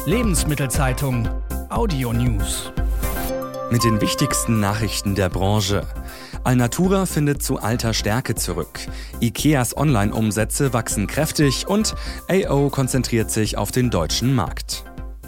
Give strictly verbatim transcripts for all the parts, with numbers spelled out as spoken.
Lebensmittelzeitung Audio News. Mit den wichtigsten Nachrichten der Branche. Alnatura findet zu alter Stärke zurück. Ikeas Online-Umsätze wachsen kräftig und A O konzentriert sich auf den deutschen Markt.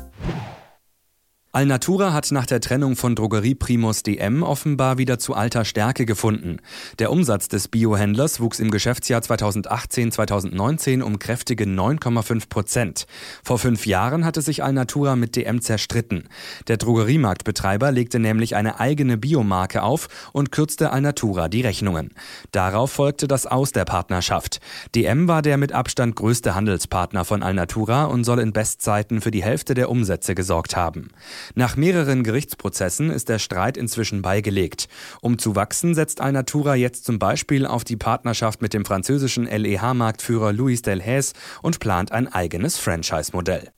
Alnatura hat nach der Trennung von Drogerieprimus D M offenbar wieder zu alter Stärke gefunden. Der Umsatz des Biohändlers wuchs im Geschäftsjahr zweitausendachtzehn zweitausendneunzehn um kräftige neun Komma fünf Prozent. Vor fünf Jahren hatte sich Alnatura mit D M zerstritten. Der Drogeriemarktbetreiber legte nämlich eine eigene Biomarke auf und kürzte Alnatura die Rechnungen. Darauf folgte das Aus der Partnerschaft. D M war der mit Abstand größte Handelspartner von Alnatura und soll in Bestzeiten für die Hälfte der Umsätze gesorgt haben. Nach mehreren Gerichtsprozessen ist der Streit inzwischen beigelegt. Um zu wachsen, setzt Alnatura jetzt zum Beispiel auf die Partnerschaft mit dem französischen L E H-Marktführer Louis Delhaize und plant ein eigenes Franchise-Modell.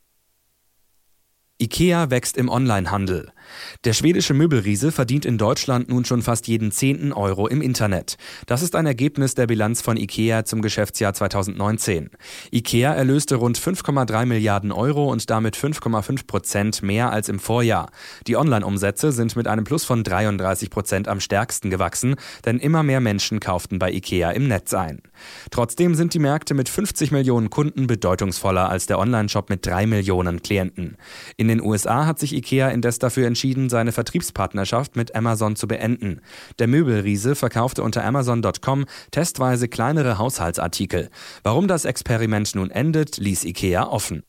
Ikea wächst im Onlinehandel. Der schwedische Möbelriese verdient in Deutschland nun schon fast jeden zehnten Euro im Internet. Das ist ein Ergebnis der Bilanz von Ikea zum Geschäftsjahr zweitausendneunzehn. Ikea erlöste rund fünf Komma drei Milliarden Euro und damit fünf Komma fünf Prozent mehr als im Vorjahr. Die Online-Umsätze sind mit einem Plus von dreiunddreißig Prozent am stärksten gewachsen, denn immer mehr Menschen kauften bei Ikea im Netz ein. Trotzdem sind die Märkte mit fünfzig Millionen Kunden bedeutungsvoller als der Onlineshop mit drei Millionen Klienten. In den U S A hat sich Ikea indes dafür entschieden, seine Vertriebspartnerschaft mit Amazon zu beenden. Der Möbelriese verkaufte unter Amazon Punkt com testweise kleinere Haushaltsartikel. Warum das Experiment nun endet, ließ Ikea offen.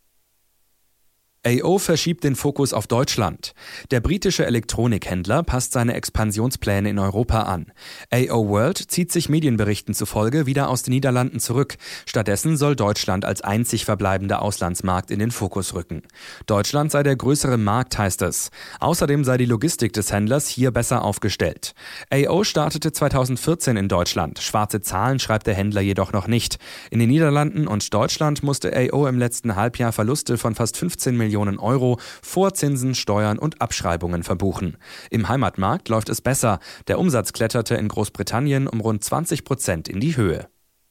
A O verschiebt den Fokus auf Deutschland. Der britische Elektronikhändler passt seine Expansionspläne in Europa an. A O World zieht sich Medienberichten zufolge wieder aus den Niederlanden zurück. Stattdessen soll Deutschland als einzig verbleibender Auslandsmarkt in den Fokus rücken. Deutschland sei der größere Markt, heißt es. Außerdem sei die Logistik des Händlers hier besser aufgestellt. A O startete zweitausendvierzehn in Deutschland. Schwarze Zahlen schreibt der Händler jedoch noch nicht. In den Niederlanden und Deutschland musste A O im letzten Halbjahr Verluste von fast fünfzehn Millionen Euro vor Zinsen, Steuern und Abschreibungen verbuchen. Im Heimatmarkt läuft es besser. Der Umsatz kletterte in Großbritannien um rund zwanzig Prozent in die Höhe.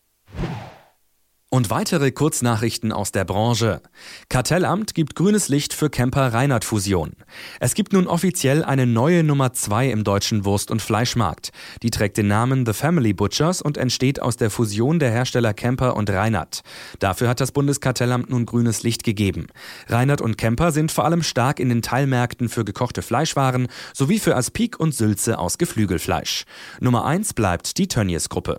Und weitere Kurznachrichten aus der Branche. Kartellamt gibt grünes Licht für Kemper-Reinert-Fusion. Es gibt nun offiziell eine neue Nummer zwei im deutschen Wurst- und Fleischmarkt. Die trägt den Namen The Family Butchers und entsteht aus der Fusion der Hersteller Kemper und Reinert. Dafür hat das Bundeskartellamt nun grünes Licht gegeben. Reinert und Kemper sind vor allem stark in den Teilmärkten für gekochte Fleischwaren sowie für Aspik und Sülze aus Geflügelfleisch. Nummer eins bleibt die Tönnies-Gruppe.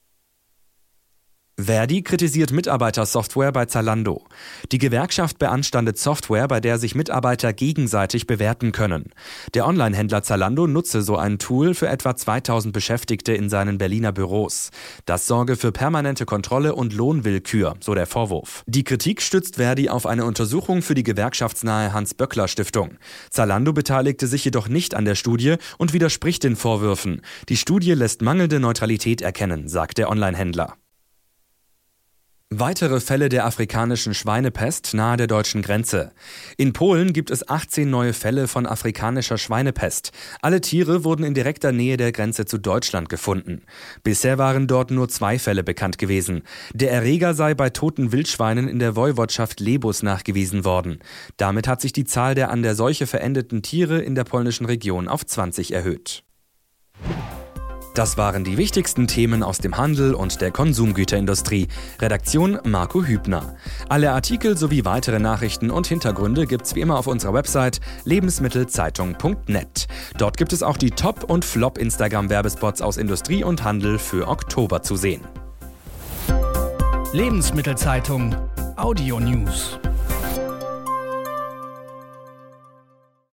Verdi kritisiert Mitarbeitersoftware bei Zalando. Die Gewerkschaft beanstandet Software, bei der sich Mitarbeiter gegenseitig bewerten können. Der Onlinehändler Zalando nutze so ein Tool für etwa zweitausend Beschäftigte in seinen Berliner Büros. Das sorge für permanente Kontrolle und Lohnwillkür, so der Vorwurf. Die Kritik stützt Verdi auf eine Untersuchung für die gewerkschaftsnahe Hans-Böckler-Stiftung. Zalando beteiligte sich jedoch nicht an der Studie und widerspricht den Vorwürfen. Die Studie lässt mangelnde Neutralität erkennen, sagt der Onlinehändler. Weitere Fälle der afrikanischen Schweinepest nahe der deutschen Grenze. In Polen gibt es achtzehn neue Fälle von afrikanischer Schweinepest. Alle Tiere wurden in direkter Nähe der Grenze zu Deutschland gefunden. Bisher waren dort nur zwei Fälle bekannt gewesen. Der Erreger sei bei toten Wildschweinen in der Woiwodschaft Lebus nachgewiesen worden. Damit hat sich die Zahl der an der Seuche verendeten Tiere in der polnischen Region auf zwanzig erhöht. Das waren die wichtigsten Themen aus dem Handel und der Konsumgüterindustrie. Redaktion Marco Hübner. Alle Artikel sowie weitere Nachrichten und Hintergründe gibt's wie immer auf unserer Website lebensmittelzeitung punkt net. Dort gibt es auch die Top- und Flop-Instagram-Werbespots aus Industrie und Handel für Oktober zu sehen. Lebensmittelzeitung Audio News.